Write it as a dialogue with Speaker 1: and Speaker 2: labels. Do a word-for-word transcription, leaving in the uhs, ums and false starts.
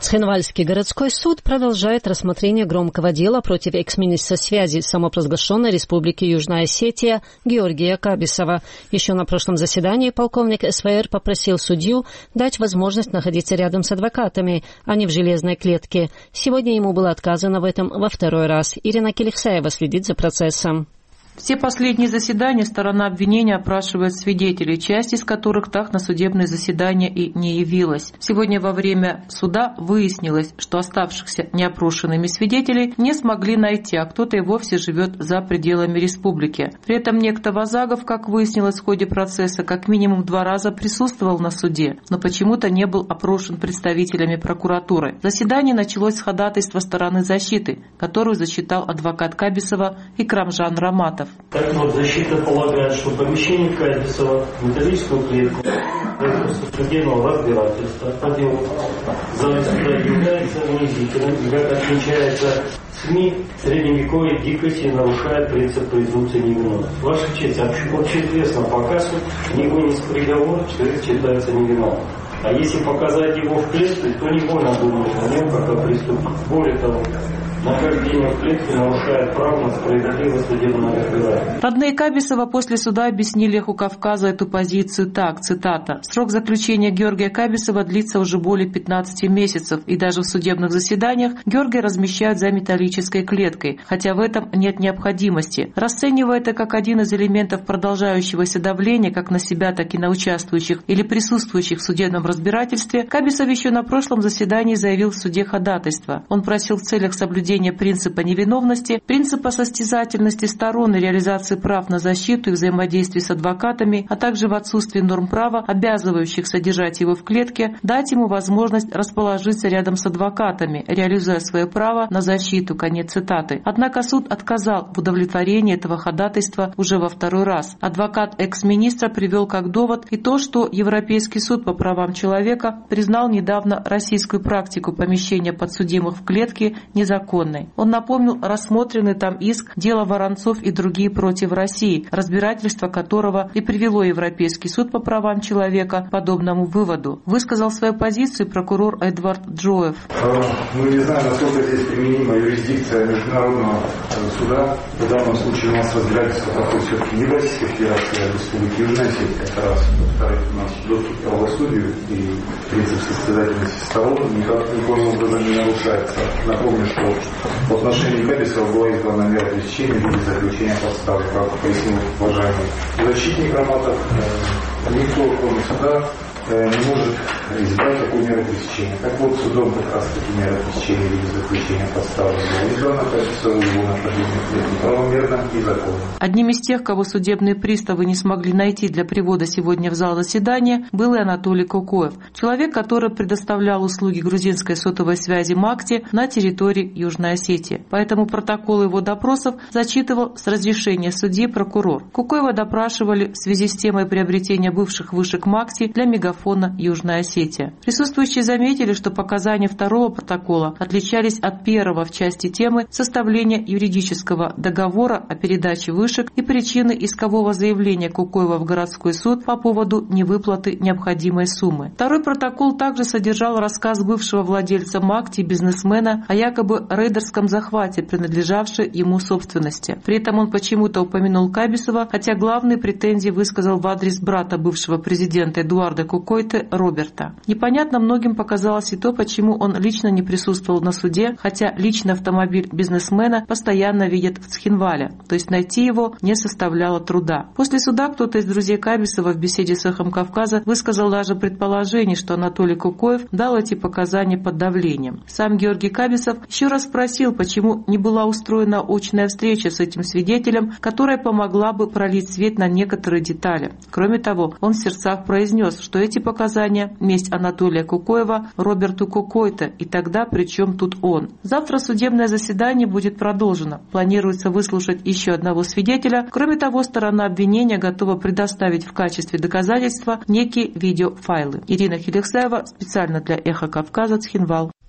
Speaker 1: Цхинвальский городской суд продолжает рассмотрение громкого дела против экс-министра связи самопровозглашенной Республики Южная Осетия Георгия Кабисова. Еще на прошлом заседании полковник СВР попросил судью дать возможность находиться рядом с адвокатами, а не в железной клетке. Сегодня ему было отказано в этом во второй раз. Ирина Келихсаева следит за процессом.
Speaker 2: Все последние заседания сторона обвинения опрашивает свидетелей, часть из которых так на судебное заседание и не явилась. Сегодня во время суда выяснилось, что оставшихся неопрошенными свидетелей не смогли найти, а кто-то и вовсе живет за пределами республики. При этом некто Вазагов, как выяснилось в ходе процесса, как минимум два раза присутствовал на суде, но почему-то не был опрошен представителями прокуратуры. Заседание началось с ходатайства стороны защиты, которую зачитал адвокат Кабисова Икрамжан Раматов.
Speaker 3: Так вот, защита полагает, что помещение Кабисова в металлическую клетку для судебного разбирательства по делу зала суда является унизительным, и, как отмечается СМИ, средневековой дикости нарушает принцип презумпции невиновности. Ваша честь, общеизвестно по кассу, не вынес приговор, человек считается невиновным. А если показать его в клетке, то не больно думать о нем, как о преступнике. Более того, нахождение в клетке нарушает право на справедливое судебное разбирательство.
Speaker 2: Родные Кабисова после суда объяснили Эху Кавказа эту позицию так, цитата: «Срок заключения Георгия Кабисова длится уже более пятнадцати месяцев, и даже в судебных заседаниях Георгия размещают за металлической клеткой, хотя в этом нет необходимости. Расценивая это как один из элементов продолжающегося давления как на себя, так и на участвующих или присутствующих в судебном разбирательстве, Кабисов еще на прошлом заседании заявил в суде ходатайство. Он просил в целях соблюдения принципа невиновности, принципа состязательности сторон и реализации прав на защиту и взаимодействие с адвокатами, а также в отсутствии норм права, обязывающих содержать его в клетке, дать ему возможность расположиться рядом с адвокатами, реализуя свое право на защиту». Конец цитаты. Однако суд отказал в удовлетворении этого ходатайства уже во второй раз. Адвокат экс-министра привел как довод и то, что Европейский суд по правам человека признал недавно российскую практику помещения подсудимых в клетке незаконной. Он напомнил рассмотренный там иск «Дело Воронцов и другие против России», разбирательство которого и привело Европейский суд по правам человека к подобному выводу. Высказал свою позицию прокурор Эдвард Джоев.
Speaker 4: Мы не знаем, насколько здесь применима юрисдикция международного суда. В данном случае у нас разбирательство проходит все-таки не в Российской Федерации, а в Республике Южная Осетия. Это раз. Во-вторых, у нас доступ к правосудию и принцип состязательности сторон никак никоим образом не нарушается. Напомню, что в отношении Кабисова была избрана мера пресечения в виде заключения подставы, как пояснил уважаемый защитник Раматов. Никто, кроме суда, не может избрать такую меру пресечения. Так вот, судом как раз таки мера пресечения в виде заключения подставы была избрана, Кабисова его нахождение неправомерно и законно.
Speaker 2: Одним из тех, кого судебные приставы не смогли найти для привода сегодня в зал заседания, был и Анатолий Кукоев, человек, который предоставлял услуги грузинской сотовой связи МАКТИ на территории Южной Осетии. Поэтому протокол его допросов зачитывал с разрешения судьи прокурор. Кукоева допрашивали в связи с темой приобретения бывших вышек МАКТИ для мегафона Южная Осетия. Присутствующие заметили, что показания второго протокола отличались от первого в части темы составления юридического договора о передаче вышек и причины искового заявления Кукоева в городской суд по поводу невыплаты необходимой суммы. Второй протокол также содержал рассказ бывшего владельца МАКТИ и бизнесмена о якобы рейдерском захвате, принадлежавшей ему собственности. При этом он почему-то упомянул Кабисова, хотя главные претензии высказал в адрес брата бывшего президента Эдуарда Кукоева Роберта. Непонятно многим показалось и то, почему он лично не присутствовал на суде, хотя личный автомобиль бизнесмена постоянно видят в Цхинвале, то есть найти его не составляло труда. После суда кто-то из друзей Кабисова в беседе с Эхом Кавказа высказал даже предположение, что Анатолий Кукоев дал эти показания под давлением. Сам Георгий Кабисов еще раз спросил, почему не была устроена очная встреча с этим свидетелем, которая помогла бы пролить свет на некоторые детали. Кроме того, он в сердцах произнес, что эти показания – месть Анатолия Кукоева Роберту Кукойте, и тогда при чем тут он? Завтра судебное заседание будет продолжено. Планируется выслушать еще одного свидетеля. Кроме того, сторона обвинения готова предоставить в качестве доказательства некие видеофайлы. Ирина Келихсаева специально для Эха Кавказа, Цхинвал.